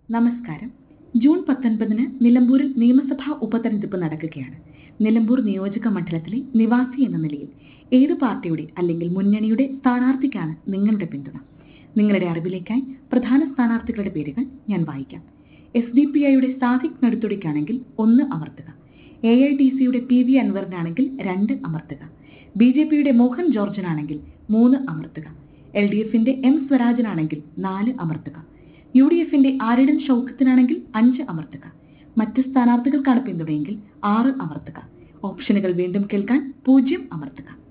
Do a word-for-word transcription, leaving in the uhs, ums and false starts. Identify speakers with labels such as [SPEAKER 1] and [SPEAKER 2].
[SPEAKER 1] നമസ്കാരം. ജൂൺ പത്തൊൻപതിന് നിലമ്പൂരിൽ നിയമസഭാ ഉപതെരഞ്ഞെടുപ്പ് നടക്കുകയാണ്. നിലമ്പൂർ നിയോജക മണ്ഡലത്തിലെ നിവാസി എന്ന നിലയിൽ ഏത് പാർട്ടിയുടെ അല്ലെങ്കിൽ മുന്നണിയുടെ സ്ഥാനാർത്ഥിക്കാണ് നിങ്ങളുടെ പിന്തുണ? നിങ്ങളുടെ അറിവിലേക്കായി പ്രധാന സ്ഥാനാർത്ഥികളുടെ പേരുകൾ ഞാൻ വായിക്കാം. എസ് ഡി പി ഐയുടെ സാദിഖ് നടുത്തുടിക്കാണെങ്കിൽ ഒന്ന് അമർത്തുക. എ ഐ ടി സിയുടെ പി വി അൻവറിനാണെങ്കിൽ രണ്ട് അമർത്തുക. ബി ജെ പിയുടെ മോഹൻ ജോർജിനാണെങ്കിൽ മൂന്ന് അമർത്തുക. എൽ ഡി എഫിന്റെ എം സ്വരാജനാണെങ്കിൽ നാല് അമർത്തുക. യു ഡി എഫിന്റെ ആരിടൻ ഷൗക്കത്തിനാണെങ്കിൽ അഞ്ച് അമർത്തുക. മറ്റ് സ്ഥാനാർത്ഥികൾക്കാണ് പിന്തുണയെങ്കിൽ ആറ് അമർത്തുക. ഓപ്ഷനുകൾ വീണ്ടും കേൾക്കാൻ പൂജ്യം അമർത്തുക.